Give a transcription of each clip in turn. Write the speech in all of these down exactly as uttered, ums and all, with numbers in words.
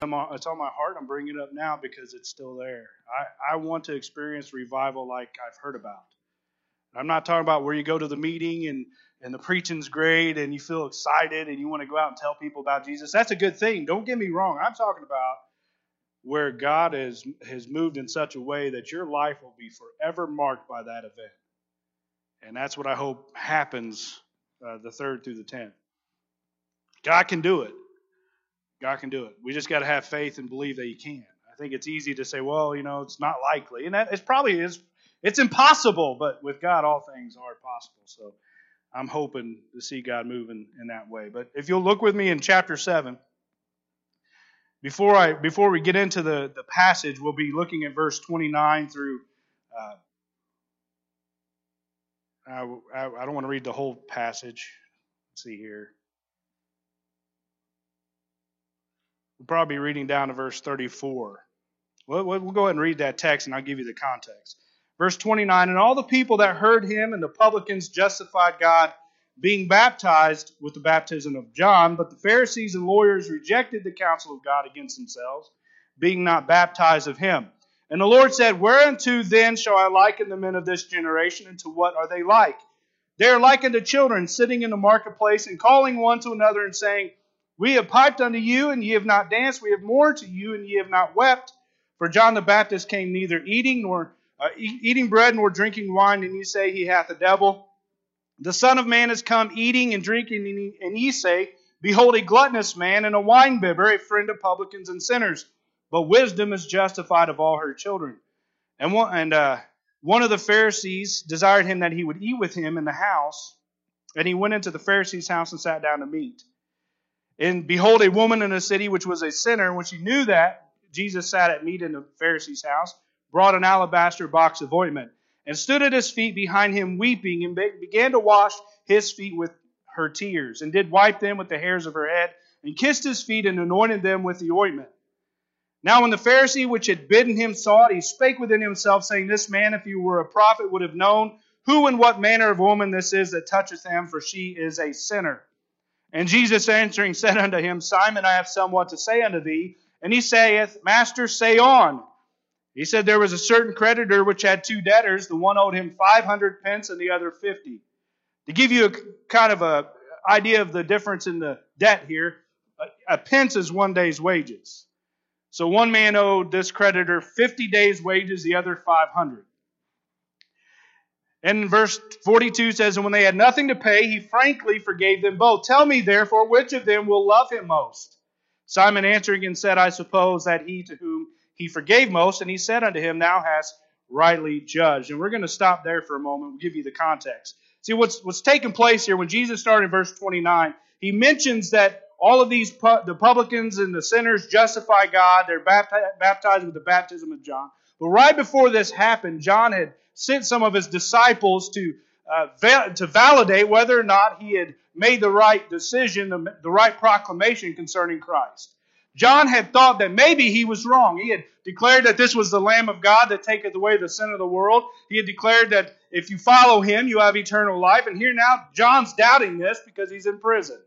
come on, it's on my heart. I'm bringing it up now because it's still there. I, I want to experience revival like I've heard about. I'm not talking about where you go to the meeting and, and the preaching's great and you feel excited and you want to go out and tell people about Jesus. That's a good thing. Don't get me wrong. I'm talking about where God has, has moved in such a way that your life will be forever marked by that event. And that's what I hope happens uh, the third through the tenth. God can do it. God can do it. We just got to have faith and believe that He can. I think it's easy to say, well, you know, it's not likely. And that it's probably is. It's impossible, but with God, all things are possible. So I'm hoping to see God moving in that way. But if you'll look with me in chapter seven, before I before we get into the, the passage, we'll be looking at verse twenty-nine through. Uh, I, I, I don't want to read the whole passage. Let's see here. We'll probably be reading down to verse thirty-four. We'll, we'll go ahead and read that text, and I'll give you the context. Verse twenty-nine, and all the people that heard him and the publicans justified God, being baptized with the baptism of John. But the Pharisees and lawyers rejected the counsel of God against themselves, being not baptized of him. And the Lord said, whereunto then shall I liken the men of this generation, and to what are they like? They are like unto children sitting in the marketplace, and calling one to another, and saying, we have piped unto you, and ye have not danced. We have mourned to you, and ye have not wept. For John the Baptist came neither eating nor uh, e- eating bread nor drinking wine, and ye say he hath a devil. The Son of Man is come eating and drinking, and ye, and ye say, behold, a gluttonous man and a winebibber, a friend of publicans and sinners. But wisdom is justified of all her children. And one, and uh, one of the Pharisees desired him that he would eat with him in the house, and he went into the Pharisee's house and sat down to meat. And behold, a woman in the city which was a sinner, when she knew that Jesus sat at meat in the Pharisee's house, brought an alabaster box of ointment, and stood at his feet behind him weeping, and began to wash his feet with her tears, and did wipe them with the hairs of her head, and kissed his feet, and anointed them with the ointment. Now when the Pharisee which had bidden him saw it, he spake within himself, saying, this man, if he were a prophet, would have known who and what manner of woman this is that toucheth him, for she is a sinner. And Jesus answering said unto him, Simon, I have somewhat to say unto thee. And he saith, Master, say on. He said, there was a certain creditor which had two debtors. The one owed him five hundred pence and the other fifty. To give you a kind of a idea of the difference in the debt here, a, a pence is one day's wages. So one man owed this creditor fifty days' wages, the other five hundred. And verse forty-two says, and when they had nothing to pay, he frankly forgave them both. Tell me, therefore, which of them will love him most? Simon answering and said, I suppose that he to whom he forgave most. And he said unto him, thou hast rightly judged. And we're going to stop there for a moment. We'll give you the context. See, what's, what's taking place here, when Jesus started in verse twenty-nine, he mentions that all of these, the publicans and the sinners justify God. They're baptized with the baptism of John. But right before this happened, John had sent some of his disciples to uh, va- to validate whether or not he had made the right decision, the, the right proclamation concerning Christ. John had thought that maybe he was wrong. He had declared that this was the Lamb of God that taketh away the sin of the world. He had declared that if you follow him, you have eternal life. And here now, John's doubting this because he's in prison.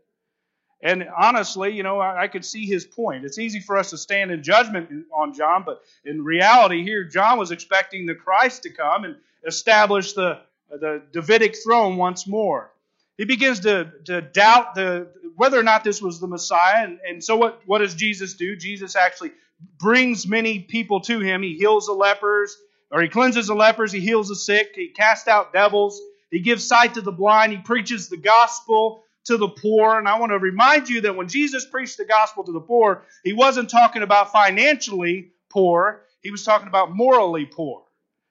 And honestly, you know, I, I could see his point. It's easy for us to stand in judgment on John, but in reality here, John was expecting the Christ to come and establish the, the Davidic throne once more. He begins to, to doubt the whether or not this was the Messiah. And, and so what, what does Jesus do? Jesus actually brings many people to him. He heals the lepers, or he cleanses the lepers. He heals the sick. He casts out devils. He gives sight to the blind. He preaches the gospel to the poor. And I want to remind you that when Jesus preached the gospel to the poor, he wasn't talking about financially poor. He was talking about morally poor.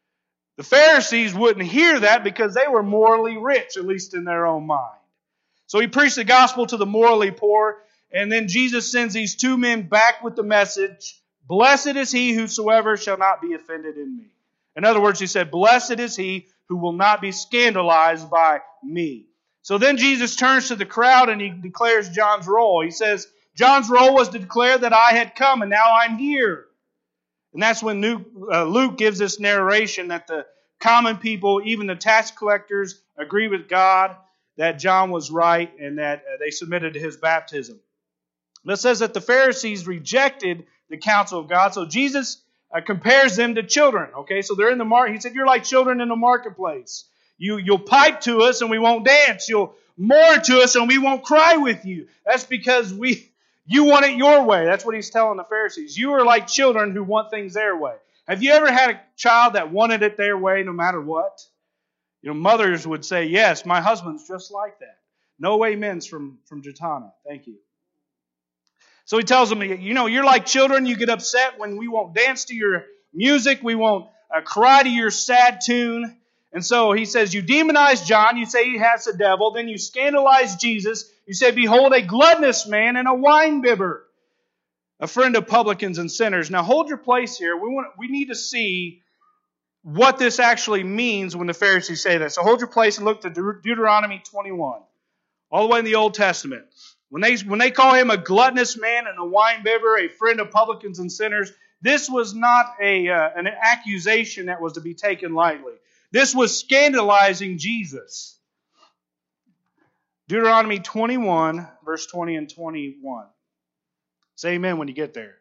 The Pharisees wouldn't hear that because they were morally rich, at least in their own mind. So he preached the gospel to the morally poor, and then Jesus sends these two men back with the message, blessed is he whosoever shall not be offended in me. In other words, he said, blessed is he who will not be scandalized by me. So then Jesus turns to the crowd and he declares John's role. He says, John's role was to declare that I had come and now I'm here. And that's when Luke, uh, Luke gives this narration that the common people, even the tax collectors, agree with God that John was right and that uh, they submitted to his baptism. But it says that the Pharisees rejected the counsel of God. So Jesus uh, compares them to children. Okay, so they're in the market. He said, you're like children in the marketplace. You, you'll pipe to us and we won't dance. You'll mourn to us and we won't cry with you. That's because we you want it your way. That's what he's telling the Pharisees. You are like children who want things their way. Have you ever had a child that wanted it their way no matter what? You know, mothers would say, yes, my husband's just like that. No amens from, from Jatana. Thank you. So he tells them, you know, you're like children. You get upset when we won't dance to your music. We won't uh, cry to your sad tune. And so he says, you demonize John. You say he has the devil. Then you scandalize Jesus. You say, behold, a gluttonous man and a winebibber, a friend of publicans and sinners. Now hold your place here. We want, we need to see what this actually means when the Pharisees say that. So hold your place and look to Deut- Deuteronomy twenty-one, all the way in the Old Testament. When they, when they call him a gluttonous man and a winebibber, a friend of publicans and sinners, this was not a uh, an accusation that was to be taken lightly. This was scandalizing Jesus. Deuteronomy twenty-one, verse twenty and twenty-one. Say amen when you get there.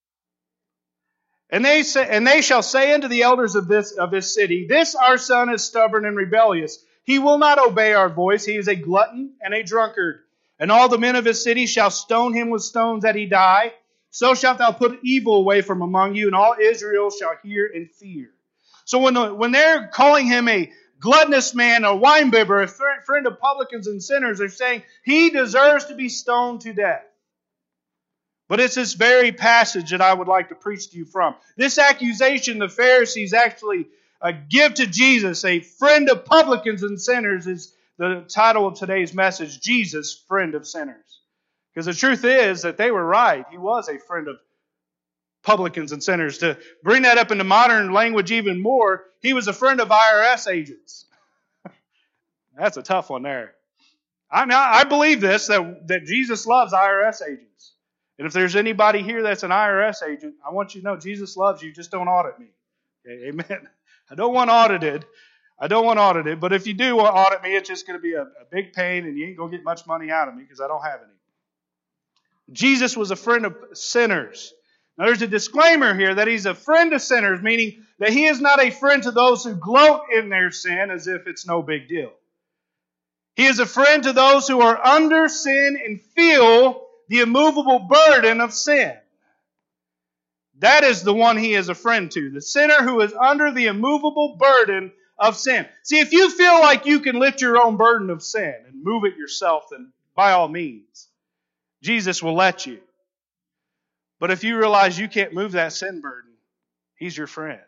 And they say, and they shall say unto the elders of this of this city, this our son is stubborn and rebellious. He will not obey our voice. He is a glutton and a drunkard. And all the men of his city shall stone him with stones that he die. So shalt thou put evil away from among you, and all Israel shall hear and fear. So when the, when they're calling him a gluttonous man, a winebibber, a friend of publicans and sinners, they're saying he deserves to be stoned to death. But it's this very passage that I would like to preach to you from. This accusation the Pharisees actually uh, give to Jesus, a friend of publicans and sinners, is the title of today's message, Jesus, friend of sinners. Because the truth is that they were right. He was a friend of publicans and sinners. To bring that up into modern language even more, he was a friend of I R S agents. That's a tough one there. I, now, I believe this, that, that Jesus loves I R S agents. And if there's anybody here that's an I R S agent, I want you to know Jesus loves you. Just don't audit me. Okay, amen. I don't want audited. I don't want audited. But if you do want audit me, it's just going to be a, a big pain and you ain't going to get much money out of me because I don't have any. Jesus was a friend of sinners. Now there's a disclaimer here that he's a friend of sinners, meaning that he is not a friend to those who gloat in their sin as if it's no big deal. He is a friend to those who are under sin and feel the immovable burden of sin. That is the one he is a friend to. The sinner who is under the immovable burden of sin. See, if you feel like you can lift your own burden of sin and move it yourself, then by all means, Jesus will let you. But if you realize you can't move that sin burden, he's your friend.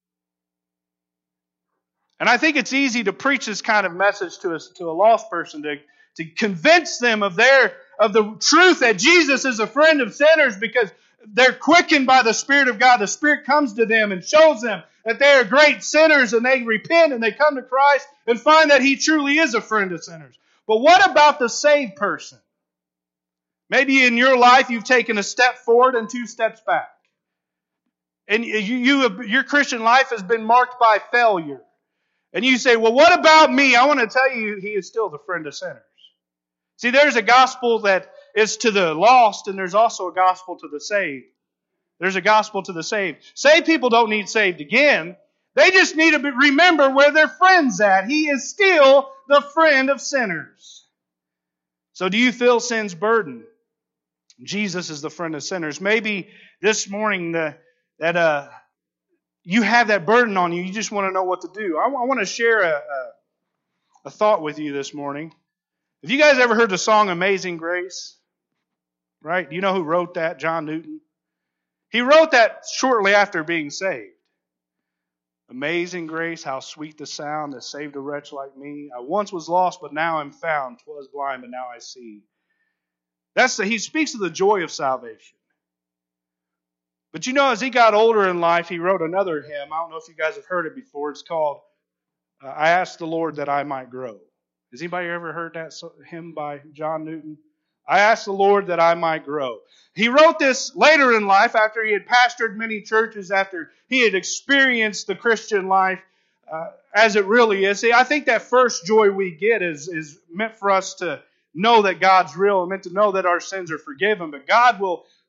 And I think it's easy to preach this kind of message to a, to a lost person, to, to convince them of their of the truth that Jesus is a friend of sinners, because they're quickened by the Spirit of God. The Spirit comes to them and shows them that they are great sinners, and they repent and they come to Christ and find that He truly is a friend of sinners. But what about the saved person? Maybe in your life you've taken a step forward and two steps back. And you, you, your Christian life has been marked by failure. And you say, well, what about me? I want to tell you, He is still the friend of sinners. See, there's a gospel that is to the lost, and there's also a gospel to the saved. There's a gospel to the saved. Saved people don't need saved again. They just need to remember where their friend's at. He is still the friend of sinners. So do you feel sin's burden? Jesus is the friend of sinners. Maybe this morning the, that uh, you have that burden on you. You just want to know what to do. I, I want to share a, a, a thought with you this morning. Have you guys ever heard the song Amazing Grace? Right? Do you know who wrote that? John Newton. He wrote that shortly after being saved. Amazing grace, how sweet the sound that saved a wretch like me. I once was lost, but now I'm found. 'Twas blind, but now I see. That's the, he speaks of the joy of salvation. But you know, as he got older in life, he wrote another hymn. I don't know if you guys have heard it before. It's called, uh, I Asked the Lord That I Might Grow. Has anybody ever heard that hymn by John Newton? I asked the Lord that I might grow. He wrote this later in life after he had pastored many churches, after he had experienced the Christian life uh, as it really is. See, I think that first joy we get is, is meant for us to know that God's real and meant to know that our sins are forgiven. But God will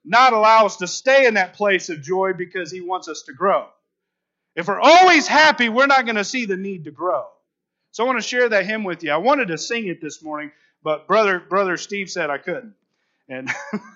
not allow us to stay in that place of joy because He wants us to grow. If we're always happy, we're not going to see the need to grow. So I want to share that hymn with you. I wanted to sing it this morning, but brother brother Steve said I couldn't. And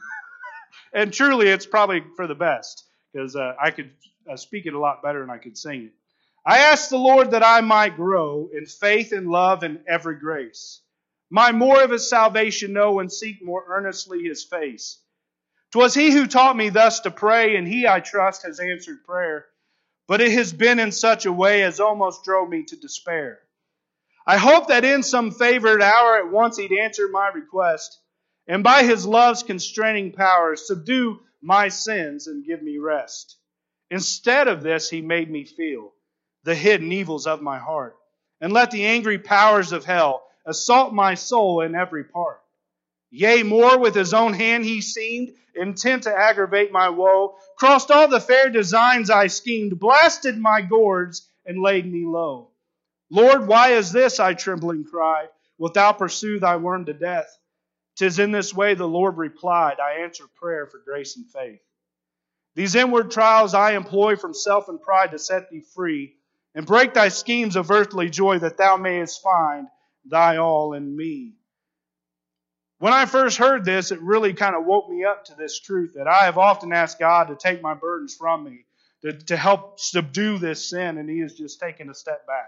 and truly, it's probably for the best, because uh, I could uh, speak it a lot better than I could sing it. I asked the Lord that I might grow in faith and love and every grace, might more of His salvation know and seek more earnestly His face. 'Twas He who taught me thus to pray, and He, I trust, has answered prayer. But it has been in such a way as almost drove me to despair. I hope that in some favored hour at once He'd answer my request, and by His love's constraining power subdue my sins and give me rest. Instead of this, He made me feel the hidden evils of my heart, and let the angry powers of hell assault my soul in every part. Yea, more, with His own hand He seemed, intent to aggravate my woe, crossed all the fair designs I schemed, blasted my gourds, and laid me low. Lord, why is this, I trembling cried, wilt Thou pursue Thy worm to death? 'Tis in this way, the Lord replied, I answer prayer for grace and faith. These inward trials I employ from self and pride to set Thee free, and break Thy schemes of earthly joy, that Thou mayest find Thy all in me. When I first heard this, it really kind of woke me up to this truth that I have often asked God to take my burdens from me, to, to help subdue this sin, and He has just taken a step back.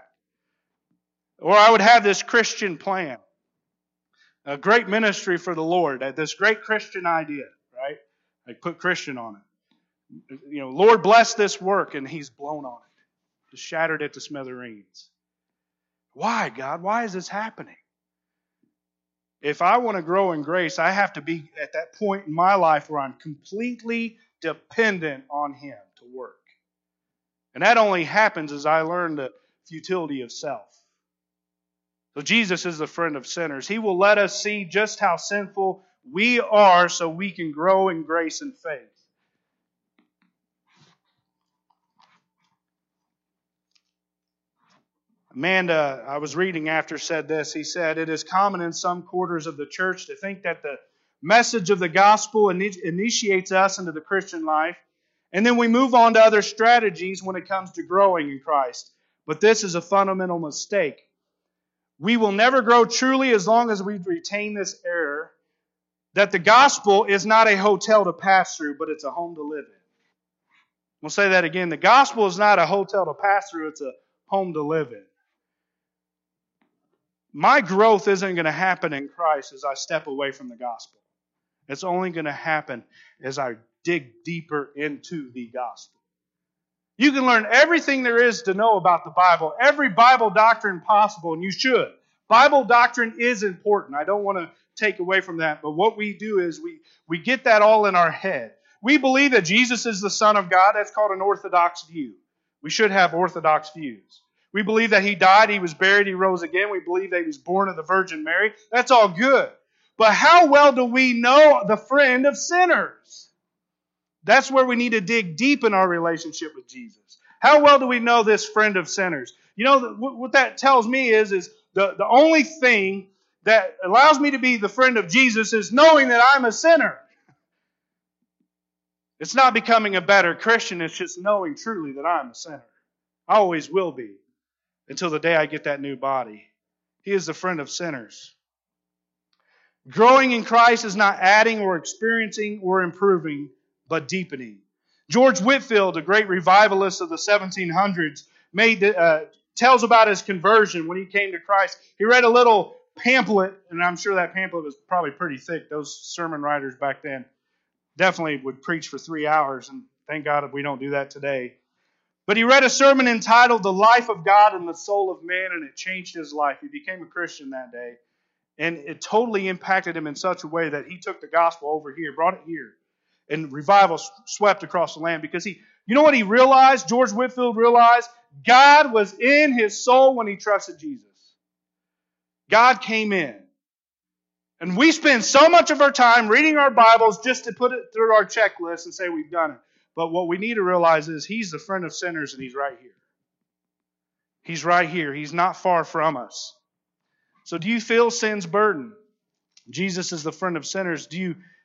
Or I would have this Christian plan, a great ministry for the Lord, this great Christian idea, right? I put Christian on it. You know, Lord bless this work, and He's blown on it, just shattered it to smithereens. Why, God? Why is this happening? If I want to grow in grace, I have to be at that point in my life where I'm completely dependent on Him to work. And that only happens as I learn the futility of self. So Jesus is the friend of sinners. He will let us see just how sinful we are so we can grow in grace and faith. Amanda, I was reading after, said this. He said, it is common in some quarters of the church to think that the message of the gospel initiates us into the Christian life, and then we move on to other strategies when it comes to growing in Christ. But this is a fundamental mistake. We will never grow truly as long as we retain this error that the gospel is not a hotel to pass through, but it's a home to live in. We'll say that again. The gospel is not a hotel to pass through, it's a home to live in. My growth isn't going to happen in Christ as I step away from the gospel. It's only going to happen as I dig deeper into the gospel. You can learn everything there is to know about the Bible, every Bible doctrine possible, and you should. Bible doctrine is important. I don't want to take away from that, but what we do is we, we get that all in our head. We believe that Jesus is the Son of God. That's called an orthodox view. We should have orthodox views. We believe that He died, He was buried, He rose again. We believe that He was born of the Virgin Mary. That's all good. But how well do we know the friend of sinners? That's where we need to dig deep in our relationship with Jesus. How well do we know this friend of sinners? You know, what that tells me is, is the, the only thing that allows me to be the friend of Jesus is knowing that I'm a sinner. It's not becoming a better Christian, it's just knowing truly that I'm a sinner. I always will be. Until the day I get that new body. He is the friend of sinners. Growing in Christ is not adding or experiencing or improving, but deepening. George Whitefield, a great revivalist of the seventeen hundreds, made uh, tells about his conversion when he came to Christ. He read a little pamphlet, and I'm sure that pamphlet was probably pretty thick. Those sermon writers back then definitely would preach for three hours, and thank God we don't do that today. But he read a sermon entitled The Life of God and the Soul of Man, and it changed his life. He became a Christian that day. And it totally impacted him in such a way that he took the gospel over here, brought it here. And revival swept across the land because he, you know what he realized? George Whitefield realized God was in his soul when he trusted Jesus. God came in. And we spend so much of our time reading our Bibles just to put it through our checklist and say we've done it. But what we need to realize is He's the friend of sinners and He's right here. He's right here. He's not far from us. So do you feel sin's burden? Jesus is the friend of sinners. Do you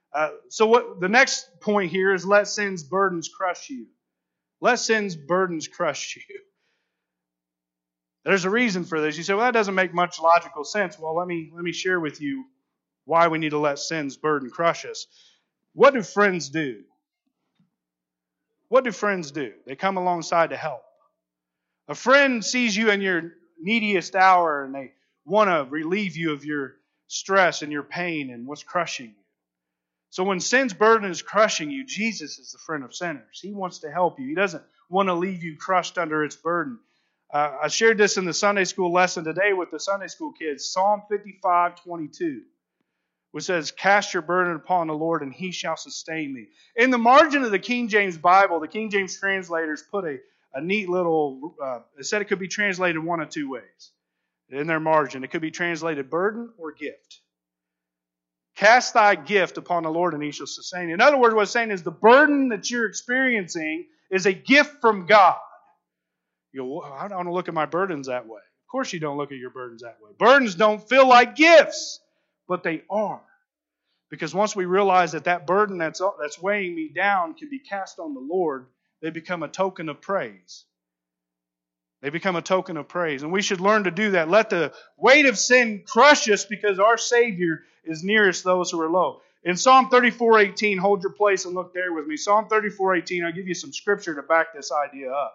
Uh, so what the next point here is let sin's burdens crush you. Let sin's burdens crush you. There's a reason for this. You say, well, that doesn't make much logical sense. Well, let me let me share with you why we need to let sin's burden crush us. What do friends do? What do friends do? They come alongside to help. A friend sees you in your neediest hour and they want to relieve you of your stress and your pain and what's crushing you. So when sin's burden is crushing you, Jesus is the friend of sinners. He wants to help you. He doesn't want to leave you crushed under its burden. Uh, I shared this in the Sunday school lesson today with the Sunday school kids. Psalm fifty-five twenty-two, which says, cast your burden upon the Lord and He shall sustain thee. In the margin of the King James Bible, the King James translators put a, a neat little, uh, it said it could be translated one of two ways in their margin. It could be translated burden or gift. Cast thy gift upon the Lord and He shall sustain thee. In other words, what it's saying is the burden that you're experiencing is a gift from God. You go, well, I don't look at my burdens that way. Of course you don't look at your burdens that way. Burdens don't feel like gifts, but they are. Because once we realize that that burden that's, that's weighing me down can be cast on the Lord, they become a token of praise. They become a token of praise. And we should learn to do that. Let the weight of sin crush us because our Savior is nearest those who are low. In Psalm thirty-four eighteen, hold your place and look there with me. Psalm thirty-four eighteen, I'll give you some scripture to back this idea up.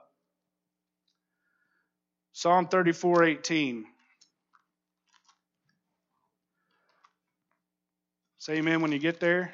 Psalm thirty-four eighteen. Say amen when you get there.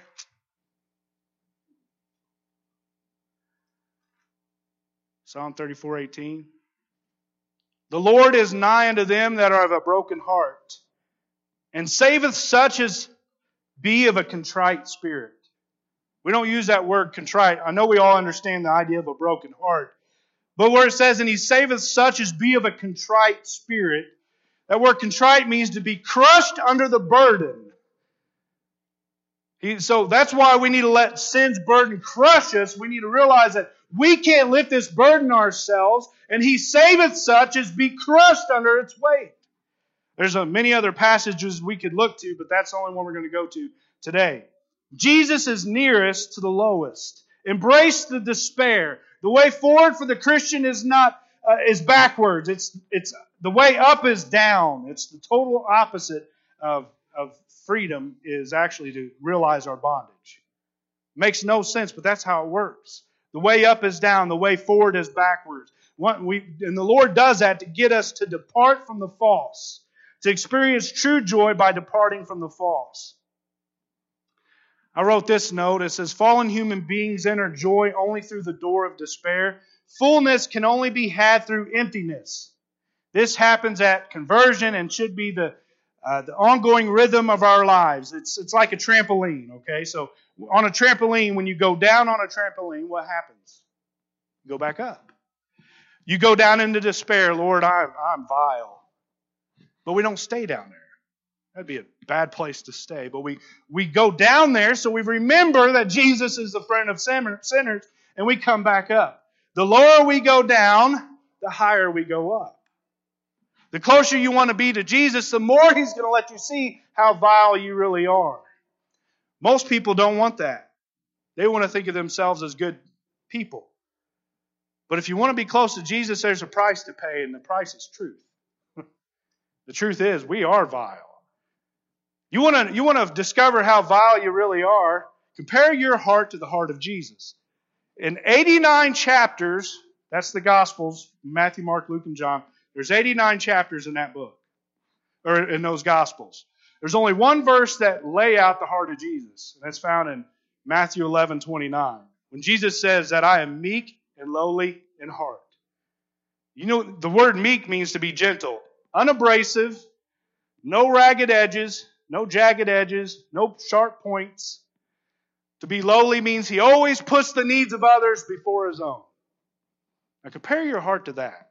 Psalm thirty-four eighteen. The Lord is nigh unto them that are of a broken heart, and saveth such as be of a contrite spirit. We don't use that word contrite. I know we all understand the idea of a broken heart. But where it says, and He saveth such as be of a contrite spirit, that word contrite means to be crushed under the burden. He, so that's why we need to let sin's burden crush us. We need to realize that we can't lift this burden ourselves, and He saveth such as be crushed under its weight. There's a, many other passages we could look to, but that's the only one we're going to go to today. Jesus is nearest to the lowest. Embrace the despair. The way forward for the Christian is not uh, is backwards. It's it's the way up is down. It's the total opposite of of freedom is actually to realize our bondage. Makes no sense, but that's how it works. The way up is down. The way forward is backwards. What we, and the Lord does that to get us to depart from the false, to experience true joy by departing from the false. I wrote this note. It says, fallen human beings enter joy only through the door of despair. Fullness can only be had through emptiness. This happens at conversion and should be the uh, the ongoing rhythm of our lives. It's it's like a trampoline, okay? So on a trampoline, when you go down on a trampoline, what happens? You go back up. You go down into despair. Lord, I'm, I'm vile. But we don't stay down there. That'd be a bad place to stay. But we, we go down there so we remember that Jesus is the friend of sinners, and we come back up. The lower we go down, the higher we go up. The closer you want to be to Jesus, the more He's going to let you see how vile you really are. Most people don't want that. They want to think of themselves as good people. But if you want to be close to Jesus, there's a price to pay, and the price is truth. The truth is, we are vile. You want to, you want to discover how vile you really are? Compare your heart to the heart of Jesus. In eighty-nine chapters, that's the Gospels, Matthew, Mark, Luke, and John. There's eighty-nine chapters in that book, or in those Gospels. There's only one verse that lay out the heart of Jesus, and that's found in Matthew eleven twenty-nine. When Jesus says that I am meek and lowly in heart. You know, the word meek means to be gentle, unabrasive, no ragged edges, no jagged edges, no sharp points. To be lowly means He always puts the needs of others before His own. Now compare your heart to that.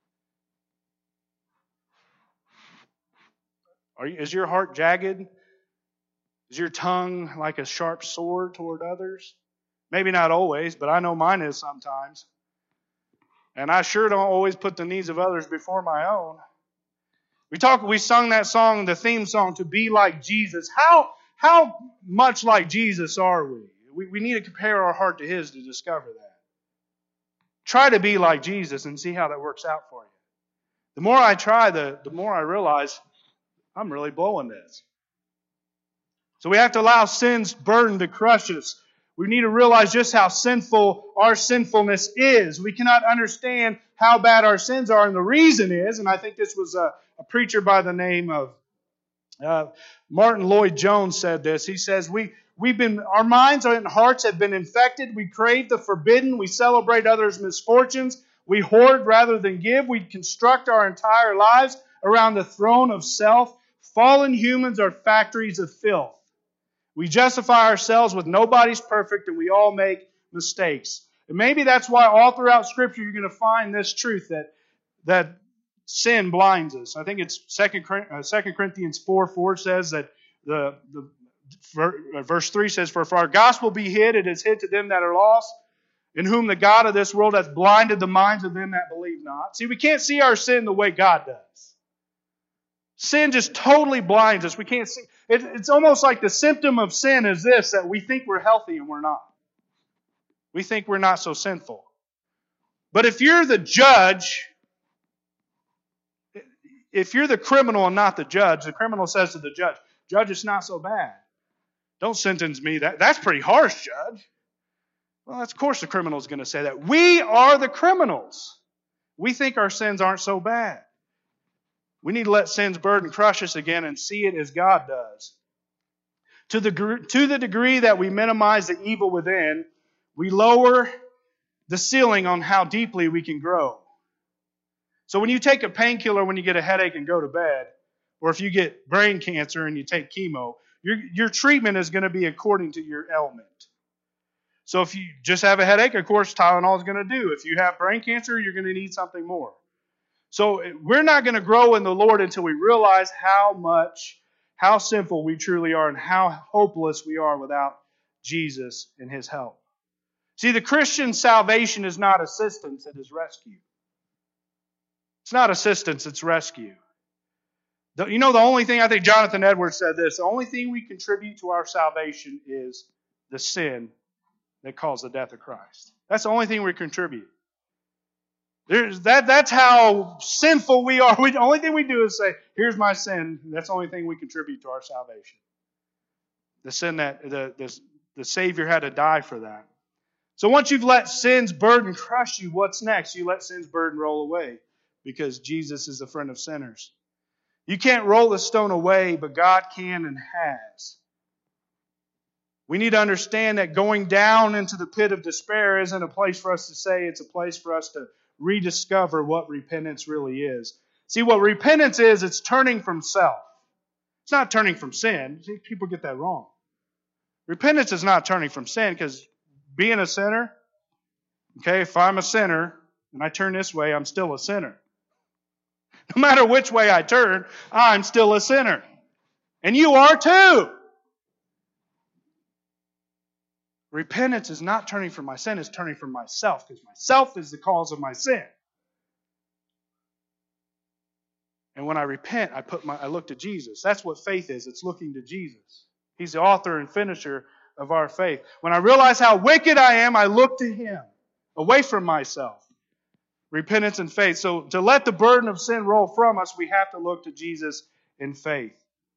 Are you, is your heart jagged? Is your tongue like a sharp sword toward others? Maybe not always, but I know mine is sometimes. And I sure don't always put the needs of others before my own. We talk. We sung that song, the theme song, to be like Jesus. How how much like Jesus are we? we? We need to compare our heart to His to discover that. Try to be like Jesus and see how that works out for you. The more I try, the, the more I realize I'm really blowing this. So we have to allow sin's burden to crush us. We need to realize just how sinful our sinfulness is. We cannot understand how bad our sins are, and the reason is, and I think this was a, a preacher by the name of uh, Martin Lloyd-Jones said this. He says, we, we've been, our minds and hearts have been infected. We crave the forbidden. We celebrate others' misfortunes. We hoard rather than give. We construct our entire lives around the throne of self. Fallen humans are factories of filth. We justify ourselves with nobody's perfect, and we all make mistakes. And maybe that's why all throughout Scripture you're going to find this truth that, that sin blinds us. I think it's Second Corinthians four four says that the, the verse three says, For if our gospel be hid, it is hid to them that are lost, in whom the God of this world hath blinded the minds of them that believe not. See, we can't see our sin the way God does. Sin just totally blinds us. We can't see. It, it's almost like the symptom of sin is this, that we think we're healthy and we're not. We think we're not so sinful. But if you're the judge, if you're the criminal and not the judge, the criminal says to the judge, Judge, it's not so bad. Don't sentence me. That, that's pretty harsh, Judge. Well, of course the criminal is going to say that. We are the criminals. We think our sins aren't so bad. We need to let sin's burden crush us again and see it as God does. To the, to the degree that we minimize the evil within, we lower the ceiling on how deeply we can grow. So when you take a painkiller when you get a headache and go to bed, or if you get brain cancer and you take chemo, your, your treatment is going to be according to your ailment. So if you just have a headache, of course, Tylenol is going to do. If you have brain cancer, you're going to need something more. So we're not going to grow in the Lord until we realize how much, how sinful we truly are and how hopeless we are without Jesus and His help. See, the Christian salvation is not assistance, it is rescue. It's not assistance, it's rescue. You know, the only thing, I think Jonathan Edwards said this, the only thing we contribute to our salvation is the sin that caused the death of Christ. That's the only thing we contribute. There's that, that's how sinful we are. We, the only thing we do is say, here's my sin. That's the only thing we contribute to our salvation. The sin that the, the, the Savior had to die for that. So once you've let sin's burden crush you, what's next? You let sin's burden roll away because Jesus is a friend of sinners. You can't roll the stone away, but God can and has. We need to understand that going down into the pit of despair isn't a place for us to say, it's a place for us to rediscover what repentance really is. See, what repentance is, it's turning from self. It's not turning from sin. See, people get that wrong. Repentance is not turning from sin, because being a sinner, okay, if I'm a sinner and I turn this way, I'm still a sinner. No matter which way I turn, I'm still a sinner. And you are too. Repentance is not turning from my sin, it's turning from myself, because myself is the cause of my sin. And when I repent, I put my I look to Jesus. That's what faith is. It's looking to Jesus. He's the author and finisher of our faith. When I realize how wicked I am, I look to Him, away from myself. Repentance and faith. So to let the burden of sin roll from us, we have to look to Jesus in faith.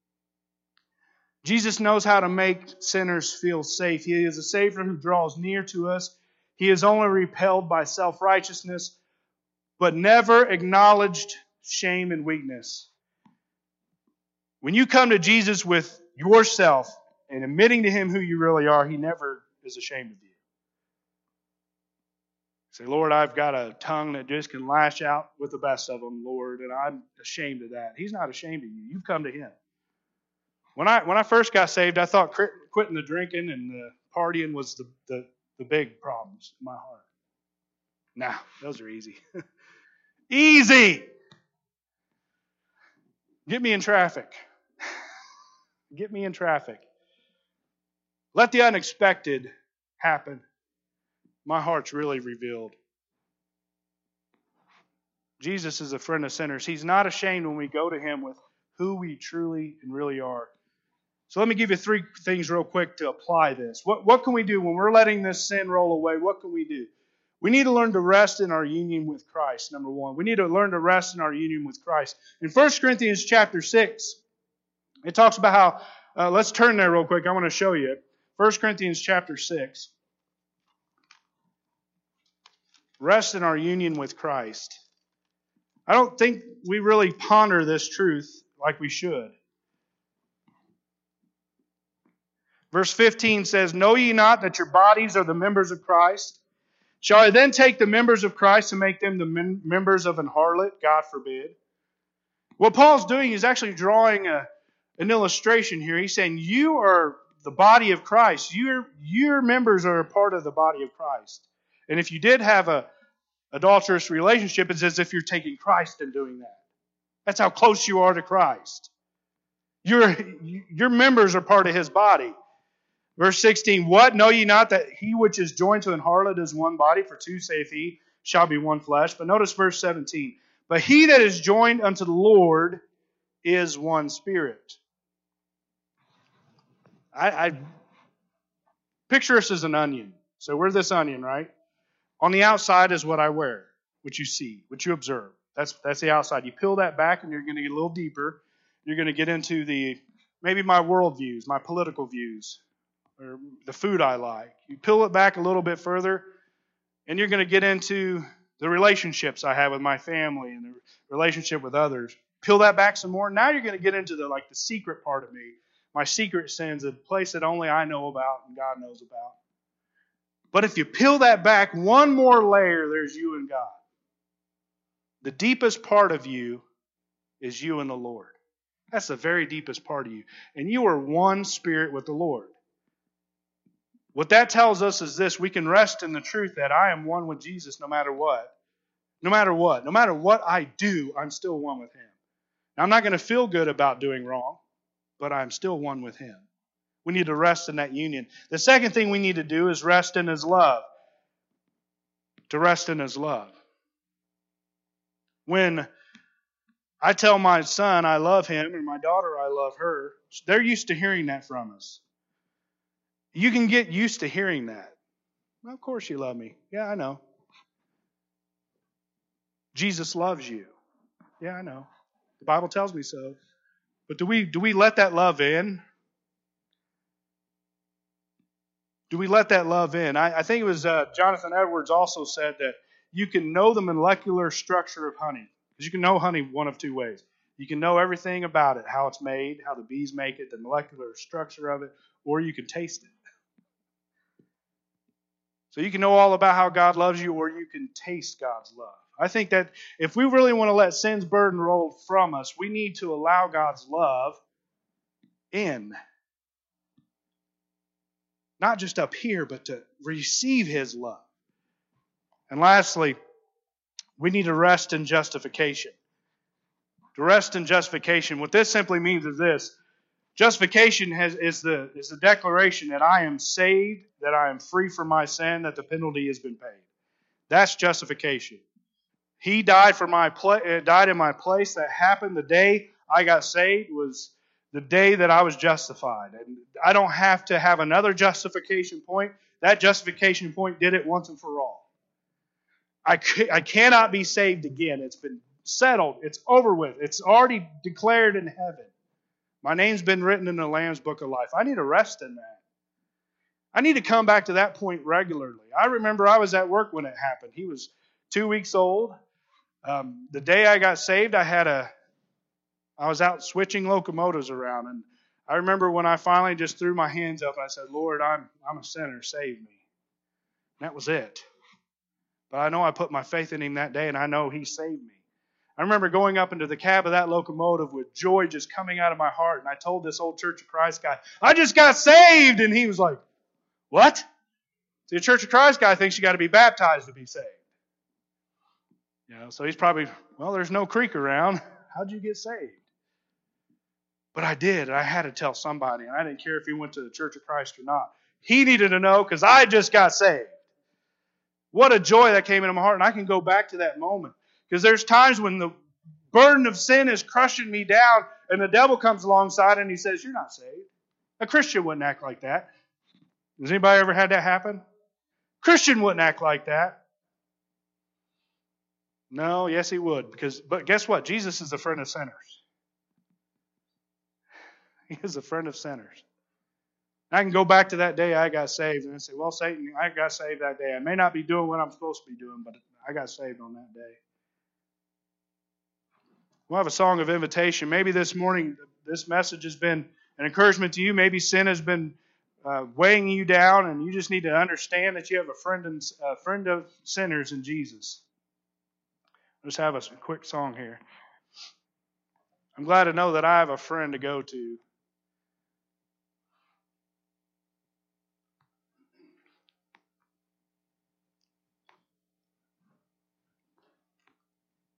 Jesus knows how to make sinners feel safe. He is a Savior who draws near to us. He is only repelled by self-righteousness, but never acknowledged shame and weakness. When you come to Jesus with yourself and admitting to Him who you really are, He never is ashamed of you. Say, Lord, I've got a tongue that just can lash out with the best of them, Lord, and I'm ashamed of that. He's not ashamed of you. You've come to Him. When I when I first got saved, I thought quitting the drinking and the partying was the, the, the big problems in my heart. Nah, those are easy. Easy! Get me in traffic. Get me in traffic. Let the unexpected happen. My heart's really revealed. Jesus is a friend of sinners. He's not ashamed when we go to Him with who we truly and really are. So let me give you three things real quick to apply this. What, what can we do when we're letting this sin roll away? What can we do? We need to learn to rest in our union with Christ, number one. We need to learn to rest in our union with Christ. In First Corinthians chapter six, it talks about how, uh, let's turn there real quick. I want to show you it. First Corinthians chapter six. Rest in our union with Christ. I don't think we really ponder this truth like we should. Verse fifteen says, Know ye not that your bodies are the members of Christ? Shall I then take the members of Christ and make them the mem- members of an harlot? God forbid. What Paul's doing is actually drawing a, an illustration here. He's saying, you are the body of Christ. Your, your members are a part of the body of Christ. And if you did have a adulterous relationship, it's as if you're taking Christ and doing that. That's how close you are to Christ. Your, your members are part of His body. Verse sixteen, What? Know ye not that he which is joined to an harlot is one body? For two, saith he, shall be one flesh. But notice verse seventeen. But he that is joined unto the Lord is one spirit. I, I picture us as an onion. So we're this onion, right? On the outside is what I wear, what you see, what you observe. That's that's the outside. You peel that back and you're going to get a little deeper. You're going to get into the maybe my worldviews, my political views, or the food I like. You peel it back a little bit further, and you're going to get into the relationships I have with my family and the relationship with others. Peel that back some more. Now you're going to get into the like the secret part of me, my secret sins, a place that only I know about and God knows about. But if you peel that back one more layer, there's you and God. The deepest part of you is you and the Lord. That's the very deepest part of you. And you are one spirit with the Lord. What that tells us is this: we can rest in the truth that I am one with Jesus no matter what. No matter what. No matter what I do, I'm still one with Him. Now, I'm not going to feel good about doing wrong, but I'm still one with Him. We need to rest in that union. The second thing we need to do is rest in His love. To rest in His love. When I tell my son I love him and my daughter I love her, they're used to hearing that from us. You can get used to hearing that. Well, of course you love me. Yeah, I know. Jesus loves you. Yeah, I know. The Bible tells me so. But do we do we let that love in? Do we let that love in? I, I think it was uh, Jonathan Edwards also said that you can know the molecular structure of honey. Because you can know honey one of two ways. You can know everything about it, how it's made, how the bees make it, the molecular structure of it, or you can taste it. So you can know all about how God loves you, or you can taste God's love. I think that if we really want to let sin's burden roll from us, we need to allow God's love in. Not just up here, but to receive His love. And lastly, we need to rest in justification. To rest in justification. What this simply means is this. Justification has, is, the, is the declaration that I am saved, that I am free from my sin, that the penalty has been paid. That's justification. He died for my pla- died in my place. That happened the day I got saved was the day that I was justified. And I don't have to have another justification point. That justification point did it once and for all. I, I cannot be saved again. It's been settled. It's over with. It's already declared in heaven. My name's been written in the Lamb's Book of Life. I need to rest in that. I need to come back to that point regularly. I remember I was at work when it happened. He was two weeks old. Um, the day I got saved, I had a, I was out switching locomotives around, and I remember when I finally just threw my hands up and I said, Lord, I'm I'm a sinner, save me. And that was it. But I know I put my faith in Him that day, and I know He saved me. I remember going up into the cab of that locomotive with joy just coming out of my heart, and I told this old Church of Christ guy, I just got saved! And he was like, what? See, the Church of Christ guy thinks you got to be baptized to be saved. You know, so he's probably, well, there's no creek around. How'd you get saved? But I did. I had to tell somebody. And I didn't care if he went to the Church of Christ or not. He needed to know because I just got saved. What a joy that came into my heart. And I can go back to that moment. Because there's times when the burden of sin is crushing me down and the devil comes alongside and he says, you're not saved. A Christian wouldn't act like that. Has anybody ever had that happen? Christian wouldn't act like that. No, yes, he would. Because, but guess what? Jesus is a friend of sinners. He is a friend of sinners. I can go back to that day I got saved and say, well, Satan, I got saved that day. I may not be doing what I'm supposed to be doing, but I got saved on that day. We'll have a song of invitation. Maybe this morning this message has been an encouragement to you. Maybe sin has been uh, weighing you down, and you just need to understand that you have a friend, in, a friend of sinners in Jesus. Let's have a quick song here. I'm glad to know that I have a friend to go to